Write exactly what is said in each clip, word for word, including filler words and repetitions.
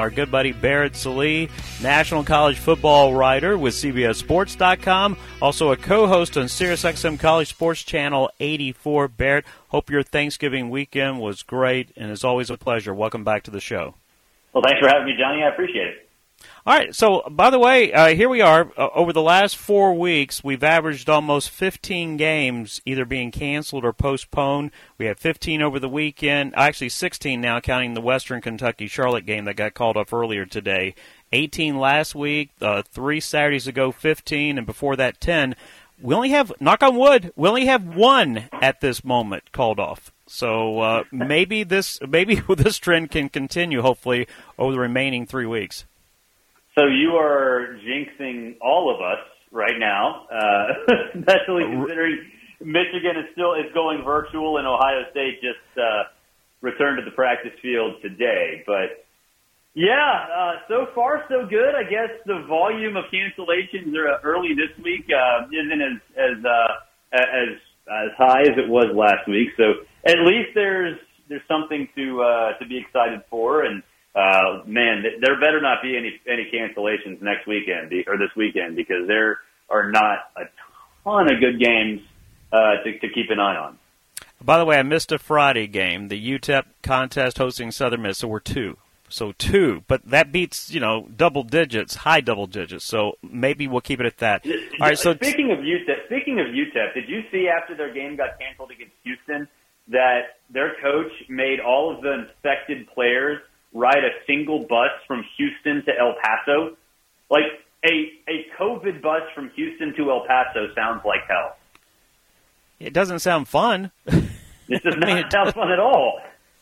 our good buddy Barrett Sallee, national college football writer with C B S Sports dot com, also a co-host on SiriusXM College Sports Channel eighty-four. Barrett, hope your Thanksgiving weekend was great, and it's always a pleasure. Welcome back to the show. Well, thanks for having me, Johnny. I appreciate it. All right, so by the way, uh, here we are. Uh, over the last four weeks, we've averaged almost fifteen games either being canceled or postponed. We had fifteen over the weekend, actually sixteen now, counting the Western Kentucky Charlotte game that got called off earlier today. eighteen last week, uh, three Saturdays ago, fifteen, and before that, ten. We only have, knock on wood, we only have one at this moment called off. So uh, maybe this maybe this trend can continue, hopefully, over the remaining three weeks. So you are jinxing all of us right now, uh, especially considering Michigan is still is going virtual and Ohio State just uh, returned to the practice field today. But yeah, uh, so far so good. I guess the volume of cancellations are early this week uh, isn't as as uh, as as high as it was last week. So at least there's there's something to uh, to be excited for. And Uh, man, there better not be any any cancellations next weekend or this weekend because there are not a ton of good games uh, to, to keep an eye on. By the way, I missed a Friday game, the U T E P contest hosting Southern Miss, so we're two. So two, but that beats, you know, double digits, high double digits, so maybe we'll keep it at that. All right. So Speaking of U T E P, speaking of U T E P, did you see after their game got canceled against Houston that their coach made all of the infected players ride a single bus from Houston to El Paso? Like, a a COVID bus from Houston to El Paso sounds like hell. It doesn't sound fun. It does not I mean, sound fun at all.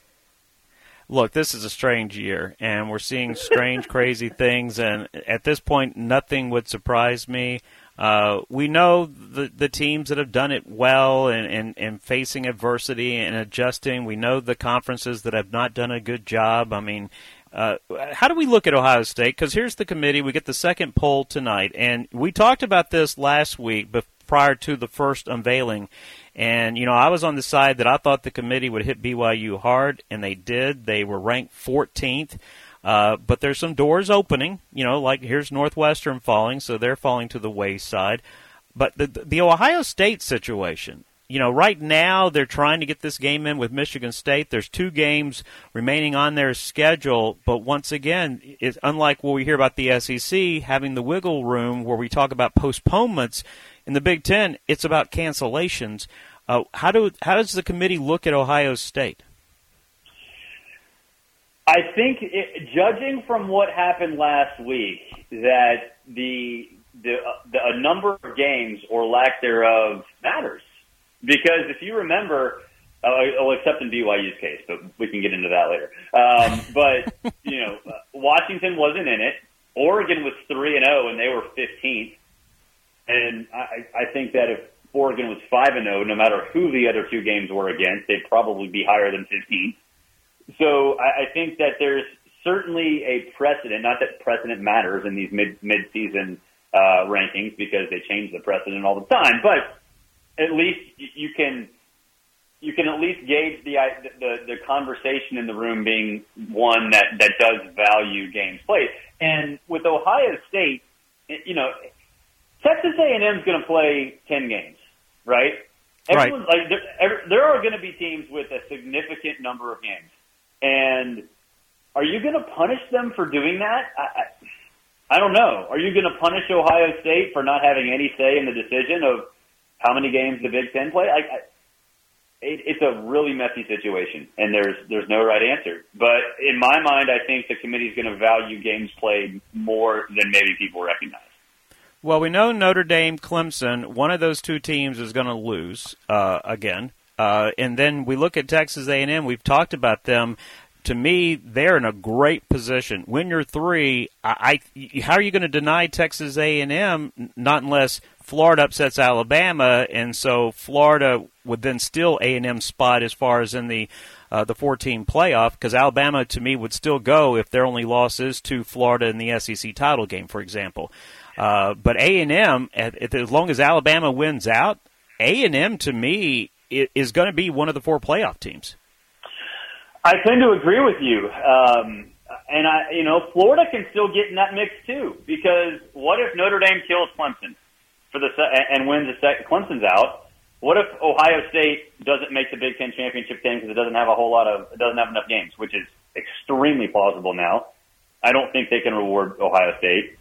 Look, this is a strange year, and we're seeing strange, crazy things, and at this point, nothing would surprise me. Uh, we know the the teams that have done it well and, and, and facing adversity and adjusting. We know the conferences that have not done a good job. I mean, uh, how do we look at Ohio State? Because here's the committee. We get the second poll tonight, and we talked about this last week but prior to the first unveiling. And, you know, I was on the side that I thought the committee would hit B Y U hard, and they did. They were ranked fourteenth. Uh, but there's some doors opening, you know, like here's Northwestern falling, so they're falling to the wayside. But the, the Ohio State situation, you know, right now they're trying to get this game in with Michigan State. There's two games remaining on their schedule, but once again, it's unlike what we hear about the S E C having the wiggle room where we talk about postponements. In the Big Ten, it's about cancellations. Uh, how do how does the committee look at Ohio State? I think, it, judging from what happened last week, that the the, the a number of games or lack thereof matters. Because if you remember, uh, well, except in B Y U's case, but we can get into that later. Um, but you know, uh, Washington wasn't in it. Oregon was three and zero, and they were fifteenth. And I, I think that if Oregon was five and zero, no matter who the other two games were against, they'd probably be higher than fifteenth. So I, I think that there's certainly a precedent, not that precedent matters in these mid, mid-season uh, rankings because they change the precedent all the time, but at least you can you can at least gauge the the, the conversation in the room being one that, that does value games played. And with Ohio State, you know, Texas A and M is going to play ten games, right? Everyone, right. Like, there, there are going to be teams with a significant number of games. And are you going to punish them for doing that? I, I, I don't know. Are you going to punish Ohio State for not having any say in the decision of how many games the Big Ten play? I, I, it, it's a really messy situation, and there's there's no right answer. But in my mind, I think the committee is going to value games played more than maybe people recognize. Well, we know Notre Dame, Clemson, one of those two teams is going to lose uh, again. Uh, and then we look at Texas A and M. We've talked about them. To me, they're in a great position. When you're three, I, I, how are you going to deny Texas A and M? Not unless Florida upsets Alabama, and so Florida would then steal A and M's spot as far as in the uh, the four-team playoff, because Alabama, to me, would still go if their only loss is to Florida in the S E C title game, for example. Uh, but A and M, as long as Alabama wins out, A and M, to me, is going to be one of the four playoff teams. I tend to agree with you. Um, and I, you know, Florida can still get in that mix too, because what if Notre Dame kills Clemson for the and wins the second? Clemson's out. What if Ohio State doesn't make the Big Ten championship game because it doesn't have a whole lot of, it doesn't have enough games, which is extremely plausible now. I don't think they can reward Ohio State.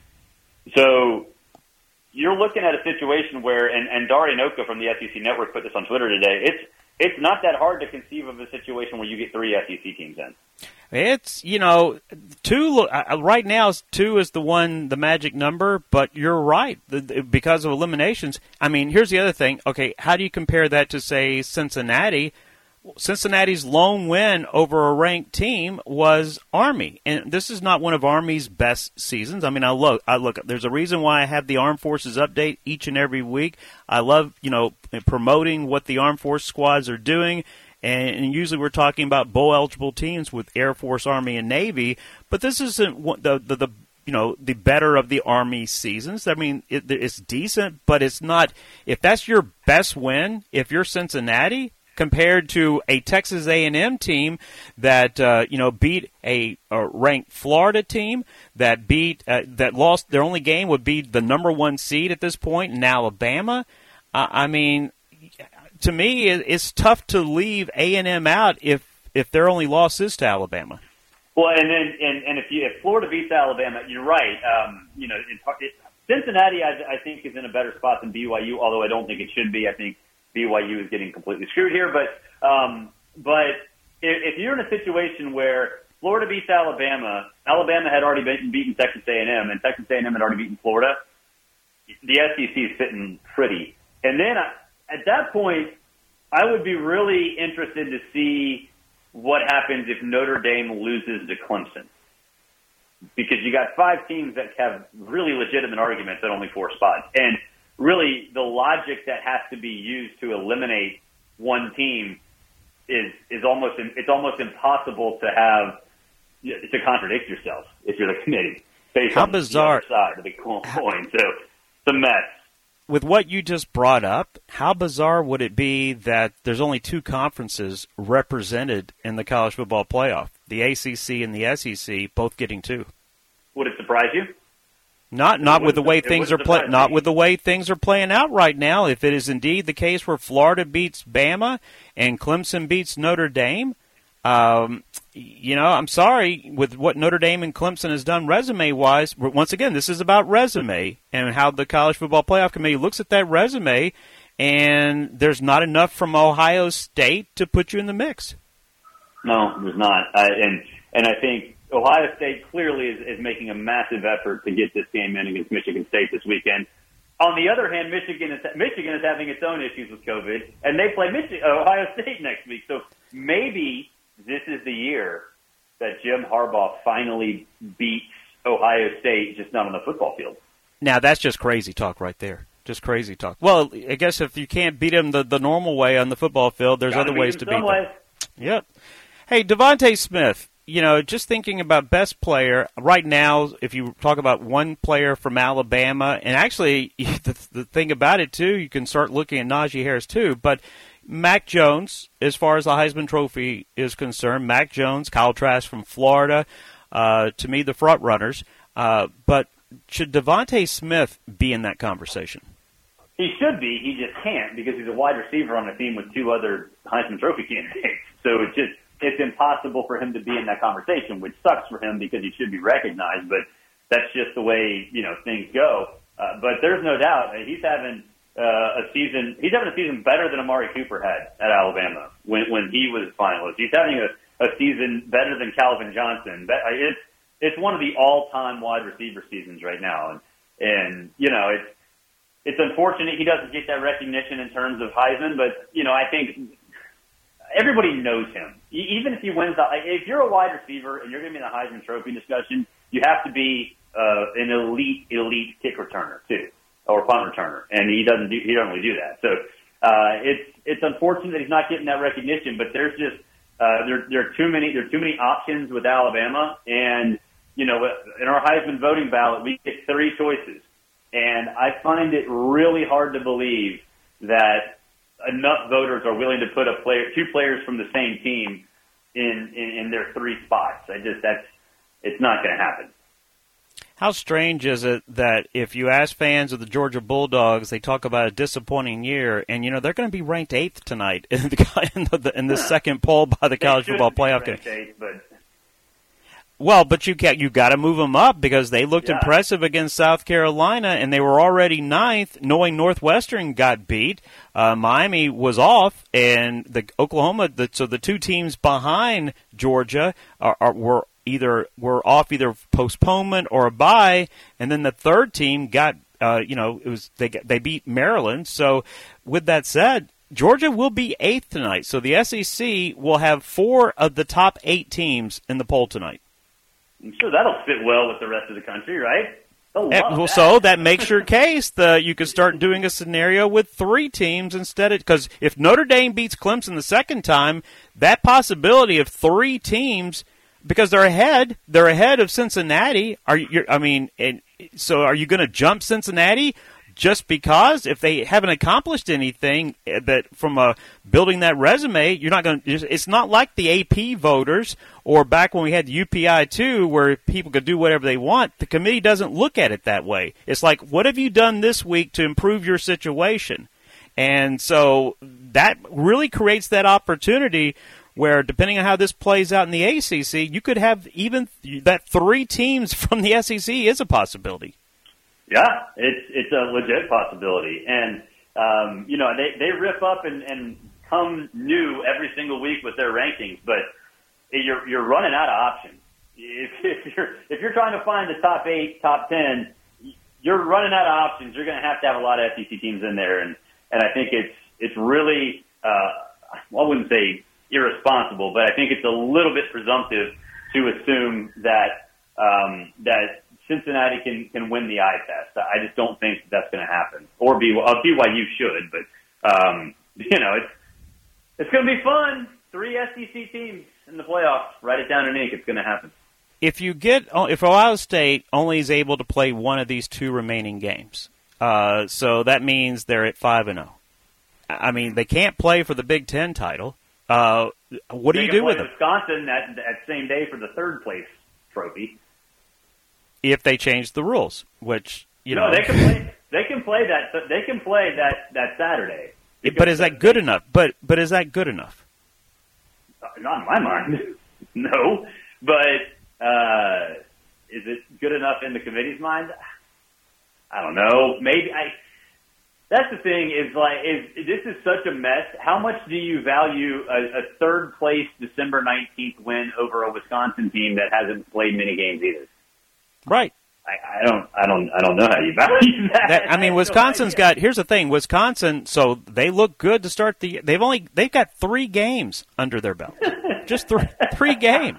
So you're looking at a situation where, and, and Dari Nowkhah from the S E C Network put this on Twitter today, it's it's not that hard to conceive of a situation where you get three S E C teams in. It's, you know, two, uh, right now, two is the one, the magic number, but you're right, the, the, because of eliminations. I mean, here's the other thing. Okay, how do you compare that to, say, Cincinnati? Cincinnati's lone win over a ranked team was Army, and this is not one of Army's best seasons. I mean, I look, I look. There's a reason why I have the Armed Forces update each and every week. I love, you know, promoting what the Armed Force squads are doing, and, and usually we're talking about bowl-eligible teams with Air Force, Army, and Navy. But this isn't the the, the you know the better of the Army seasons. I mean, it, it's decent, but it's not. If that's your best win, if you're Cincinnati, compared to a Texas A and M team that uh, you know beat a, a ranked Florida team that beat uh, that lost their only game would be the number one seed at this point in Alabama. Uh, I mean, to me, it, it's tough to leave A and M out if if their only loss is to Alabama. Well, and then and, and if you if Florida beats Alabama, you're right. Um, you know, it, it, Cincinnati, I, I think, is in a better spot than B Y U. Although I don't think it should be. I think B Y U is getting completely screwed here, but um, but if, if you're in a situation where Florida beats Alabama, Alabama had already been, beaten Texas A and M, and Texas A and M had already beaten Florida, the S E C is sitting pretty. And then I, at that point, I would be really interested to see what happens if Notre Dame loses to Clemson, because you got five teams that have really legitimate arguments at only four spots, and really, the logic that has to be used to eliminate one team is is almost it's almost impossible to have to contradict yourself if you're the committee. Based How on bizarre! The other side of the coin, so it's a mess. With what you just brought up, how bizarre would it be that there's only two conferences represented in the college football playoff? The A C C and the S E C both getting two. Would it surprise you? Not not with the way things are play, not with the way things are playing out right now. If it is indeed the case where Florida beats Bama and Clemson beats Notre Dame, um, you know, I'm sorry, with what Notre Dame and Clemson has done resume-wise. Once again, this is about resume and how the College Football Playoff Committee looks at that resume, and there's not enough from Ohio State to put you in the mix. No, there's not, I, and and I think Ohio State clearly is, is making a massive effort to get this game in against Michigan State this weekend. On the other hand, Michigan is Michigan is having its own issues with COVID, and they play Michigan, Ohio State next week. So maybe this is the year that Jim Harbaugh finally beats Ohio State, just not on the football field. Now, that's just crazy talk right there. Just crazy talk. Well, I guess if you can't beat them the, the normal way on the football field, there's Gotta other ways to beat them. Way. Yep. Hey, Devontae Smith. You know, just thinking about best player, right now, if you talk about one player from Alabama, and actually the, the thing about it, too, you can start looking at Najee Harris, too, but Mac Jones, as far as the Heisman Trophy is concerned, Mac Jones, Kyle Trask from Florida, uh, to me, the front runners. Uh, but should Devontae Smith be in that conversation? He should be. He just can't because he's a wide receiver on a team with two other Heisman Trophy candidates. So it's just it's impossible for him to be in that conversation, which sucks for him because he should be recognized. But that's just the way, you know, things go. Uh, but there's no doubt he's having uh, a season. He's having a season better than Amari Cooper had at Alabama when when he was a finalist. He's having a, a season better than Calvin Johnson. It's it's one of the all-time wide receiver seasons right now, and and you know it's it's unfortunate he doesn't get that recognition in terms of Heisman. But you know I think everybody knows him. Even if he wins, the, if you're a wide receiver and you're going to be in the Heisman Trophy discussion, you have to be uh, an elite, elite kick returner too, or punt returner, and he doesn't do, he doesn't really do that. So uh, it's it's unfortunate that he's not getting that recognition. But there's just uh, there there are too many there are too many options with Alabama, and you know in our Heisman voting ballot we get three choices, and I find it really hard to believe that enough voters are willing to put a player, two players from the same team in, in, in their three spots. I just, that's, it's not going to happen. How strange is it that if you ask fans of the Georgia Bulldogs, they talk about a disappointing year, and, you know, they're going to be ranked eighth tonight in the in the, in the second poll by the College Football Playoff Committee. But... Well, but you can't, you got to move them up because they looked yeah. impressive against South Carolina, and they were already ninth, knowing Northwestern got beat. Uh, Miami was off, and the Oklahoma, the, so the two teams behind Georgia are, are were either were off either postponement or a bye, and then the third team got uh, you know it was they they beat Maryland. So with that said, Georgia will be eighth tonight. So the S E C will have four of the top eight teams in the poll tonight. I'm sure that'll fit well with the rest of the country, right? And, well, that. So that makes your case that you could start doing a scenario with three teams instead of, because if Notre Dame beats Clemson the second time, that possibility of three teams, because they're ahead, they're ahead of Cincinnati. Are you? I mean, and so are you going to jump Cincinnati just because if they haven't accomplished anything that from a building that resume, you're not going to? It's not like the A P voters or back when we had the U P I two, where people could do whatever they want. The committee doesn't look at it that way. It's like, what have you done this week to improve your situation? And so that really creates that opportunity where, depending on how this plays out in the A C C, you could have even that three teams from the S E C is a possibility. Yeah, it's it's a legit possibility. And, um, you know, they, they rip up and, and come new every single week with their rankings, but you're you're running out of options. If, if you're if you're trying to find the top eight, top ten, you're running out of options. You're going to have to have a lot of S E C teams in there, and, and I think it's it's really uh, well, I wouldn't say irresponsible, but I think it's a little bit presumptive to assume that um, that Cincinnati can can win the eye test. I just don't think that that's going to happen, or B Y U, B Y U should, but um, you know it's it's going to be fun. Three S E C teams in the playoffs. Write it down in ink. It's going to happen. If you get, if Ohio State only is able to play one of these two remaining games, uh, so that means they're at five and zero. I mean, they can't play for the Big Ten title. Uh, what do they you can do play with them? Wisconsin that that same day for the third place trophy. If they change the rules, which you no, know, they can play. They can play that. They can play that that Saturday. But is that good enough? But but is that good enough? Not in my mind. No, but uh, is it good enough in the committee's mind? I don't know. Maybe I. That's the thing. Is like is this is such a mess. How much do you value a, a third place December nineteenth win over a Wisconsin team that hasn't played many games either? Right. I, I don't. I don't. I don't know how you value that. that I mean, I Wisconsin's no got. Here's the thing. Wisconsin. So they look good to start the. They've only. They've got three games under their belt. Just three. Three games.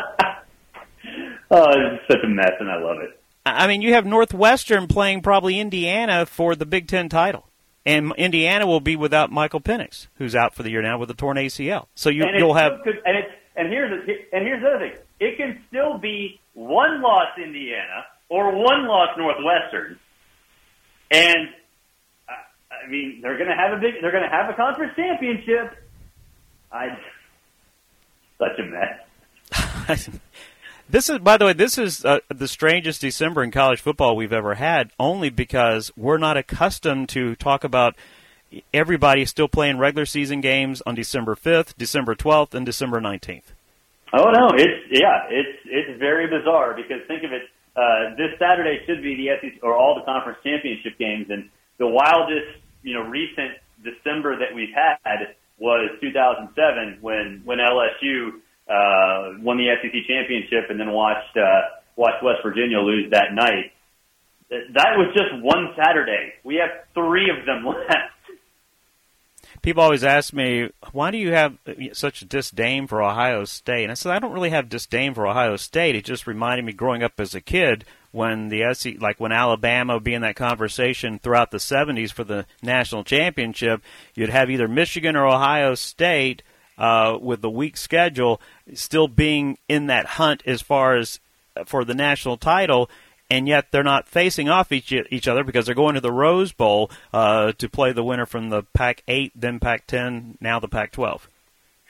Oh, it's such a mess, and I love it. I mean, you have Northwestern playing probably Indiana for the Big Ten title, and Indiana will be without Michael Penix, who's out for the year now with a torn A C L. So you, you'll have. Could, and it's and here's the, and here's the other thing. It can still be one loss Indiana or one loss Northwestern, and I mean they're going to have a big. They're going to have a conference championship. I such a mess. This is, by the way, this is uh, the strangest December in college football we've ever had, only because we're not accustomed to talk about everybody still playing regular season games on December fifth, December twelfth, and December nineteenth. Oh, no, it's, yeah, it's it's very bizarre because think of it, uh, this Saturday should be the S E C, or all the conference championship games, and the wildest, you know, recent December that we've had was two thousand seven when, when L S U Uh, won the S E C championship and then watched uh, watched West Virginia lose that night. That was just one Saturday. We have three of them left. People always ask me, why do you have such a disdain for Ohio State? And I said, I don't really have disdain for Ohio State. It just reminded me growing up as a kid when the S E C, like when Alabama would be in that conversation throughout the seventies for the national championship, you'd have either Michigan or Ohio State Uh, with the weak schedule, still being in that hunt as far as for the national title, and yet they're not facing off each each other because they're going to the Rose Bowl uh, to play the winner from the Pac eight, then Pac ten, now the Pac twelve.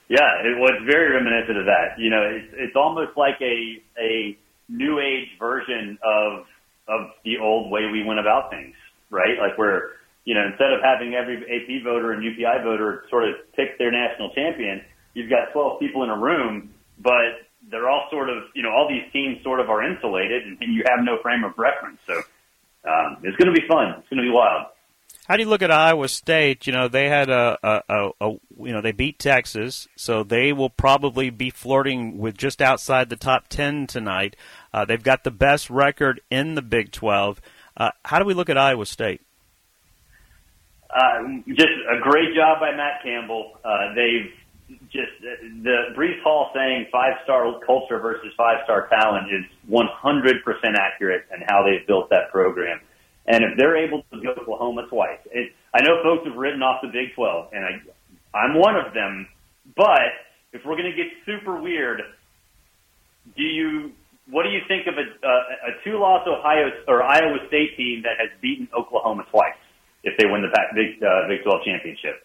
Yeah, it was very reminiscent of that. You know, it's it's almost like a a new age version of of the old way we went about things, right? Like we're, you know, instead of having every A P voter and U P I voter sort of pick their national champion, you've got twelve people in a room, but they're all sort of, you know, all these teams sort of are insulated, and, and you have no frame of reference. So um, it's going to be fun. It's going to be wild. How do you look at Iowa State? You know, they had a, a, a, a, you know, they beat Texas, so they will probably be flirting with just outside the top ten tonight. Uh, they've got the best record in the Big twelve. Uh, how do we look at Iowa State? Uh, just a great job by Matt Campbell. Uh, they've just, the Breece Hall saying five-star culture versus five-star talent is one hundred percent accurate in how they've built that program. And if they're able to beat Oklahoma twice, it, I know folks have written off the Big twelve, and I, I'm one of them. But if we're going to get super weird, do you? What do you think of a, a, a two-loss Ohio or Iowa State team that has beaten Oklahoma twice if they win the Big uh, Big twelve championship?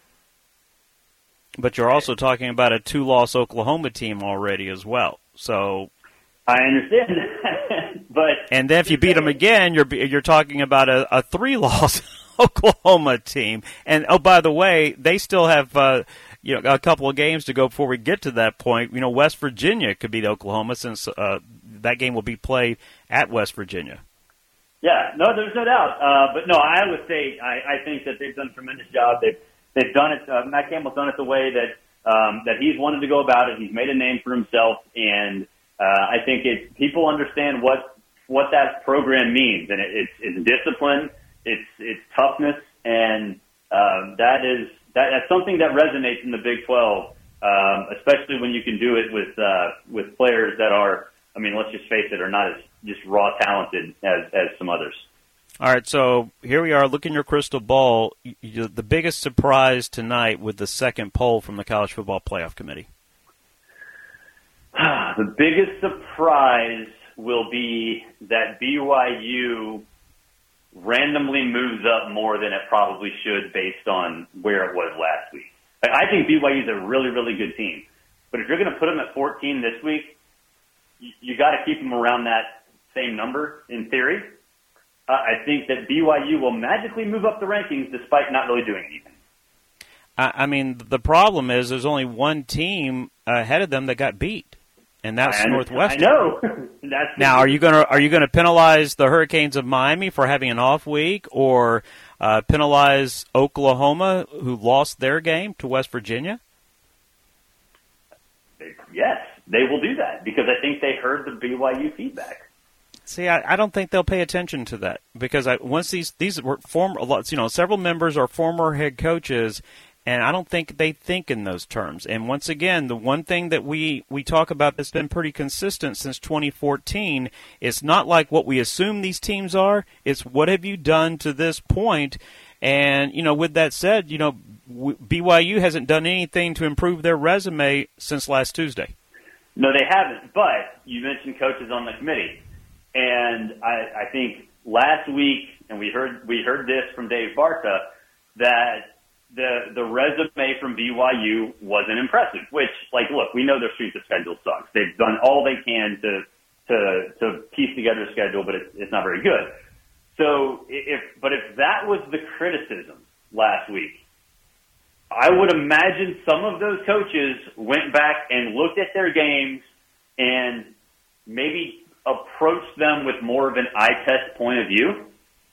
But you're also talking about a two-loss Oklahoma team already as well. So I understand that, but and then if you beat them again, you're you're talking about a, a three-loss Oklahoma team. And oh, by the way, they still have uh, you know a couple of games to go before we get to that point. You know, West Virginia could beat Oklahoma since uh, that game will be played at West Virginia. Yeah, no, there's no doubt. Uh, but no, Iowa State, I, I think that they've done a tremendous job. They've they've done it. Uh, Matt Campbell's done it the way that um, that he's wanted to go about it. He's made a name for himself, and Uh, I think it, people understand what what that program means, and it, it's, it's discipline, it's it's toughness, and um, that is that, that's something that resonates in the Big twelve, um, especially when you can do it with uh, with players that are, I mean, let's just face it, are not as just raw talented as as some others. All right, so here we are. Look in your crystal ball. You, the biggest surprise tonight with the second poll from the College Football Playoff Committee. The biggest surprise will be that B Y U randomly moves up more than it probably should based on where it was last week. I think B Y U is a really, really good team. But if you're going to put them at fourteen this week, you, you got to keep them around that same number in theory. Uh, I think that B Y U will magically move up the rankings despite not really doing anything. I, I mean, the problem is there's only one team ahead of them that got beat. And that's I Northwestern. I know. That's now, are you going to are you going to penalize the Hurricanes of Miami for having an off week, or uh, penalize Oklahoma, who lost their game to West Virginia? Yes, they will do that because I think they heard the B Y U feedback. See, I, I don't think they'll pay attention to that because I, once these these were former, you know, several members are former head coaches. And I don't think they think in those terms. And once again, the one thing that we, we talk about that's been pretty consistent since twenty fourteen, it's not like what we assume these teams are. It's what have you done to this point? And, you know, with that said, you know, B Y U hasn't done anything to improve their resume since last Tuesday. No, they haven't. But you mentioned coaches on the committee. And I, I think last week, and we heard we heard this from Dave Barta, that the the resume from B Y U wasn't impressive, which, like, look, we know their strength of schedule sucks. They've done all they can to to to piece together a schedule, but it's, it's not very good. So if, but if that was the criticism last week, I would imagine some of those coaches went back and looked at their games and maybe approached them with more of an eye test point of view,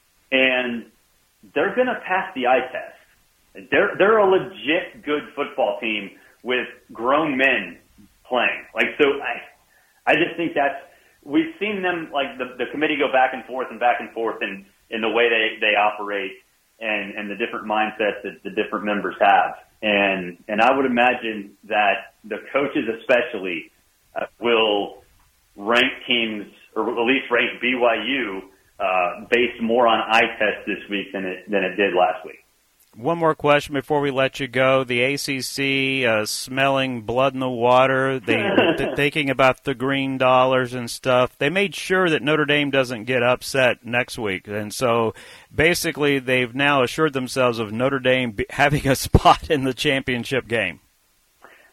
and they're going to pass the eye test. They're they're a legit good football team with grown men playing. Like, so I I just think that's, we've seen them, like, the, the committee go back and forth and back and forth in, in the way they, they operate and, and the different mindsets that the different members have. And and I would imagine that the coaches especially uh, will rank teams, or at least rank B Y U uh, based more on eye test this week than it than it did last week. One more question before we let you go. The A C C uh, smelling blood in the water. They were thinking about the green dollars and stuff. They made sure that Notre Dame doesn't get upset next week. And so basically they've now assured themselves of Notre Dame having a spot in the championship game.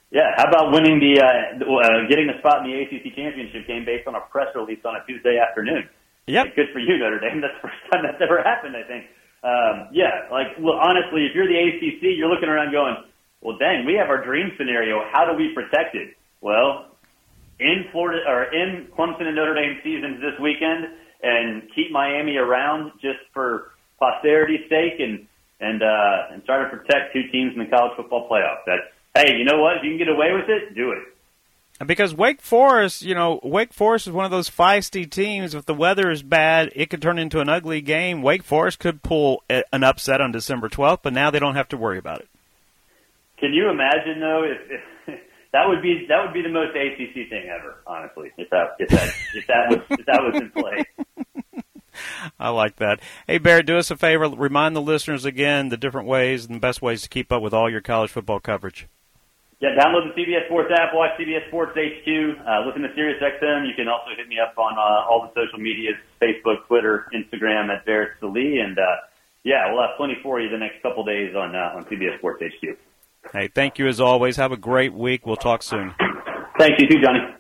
Yeah, how about winning the uh, uh, getting a spot in the A C C championship game based on a press release on a Tuesday afternoon? Yep. Like, good for you, Notre Dame. That's the first time that's ever happened, I think. Um, yeah, like, well, honestly, if you're the A C C, you're looking around going, well, dang, we have our dream scenario. How do we protect it? Well, in Florida or in Clemson and Notre Dame seasons this weekend, and keep Miami around just for posterity's sake, and and uh, and try to protect two teams in the college football playoff. That's hey, you know what? If you can get away with it, do it. Because Wake Forest, you know, Wake Forest is one of those feisty teams. If the weather is bad, it could turn into an ugly game. Wake Forest could pull a, an upset on December twelfth, but now they don't have to worry about it. Can you imagine though? If, if that would be that would be the most A C C thing ever, honestly. If that if that if that was if that was in play. I like that. Hey, Barrett, do us a favor. Remind the listeners again the different ways and the best ways to keep up with all your college football coverage. Yeah, download the C B S Sports app, watch C B S Sports H Q, uh, listen to SiriusXM. You can also hit me up on uh, all the social medias, Facebook, Twitter, Instagram at Barrett Sallee. And, uh, yeah, we'll have plenty for you the next couple days on uh, on C B S Sports H Q. Hey, thank you as always. Have a great week. We'll talk soon. Thank you too, Johnny.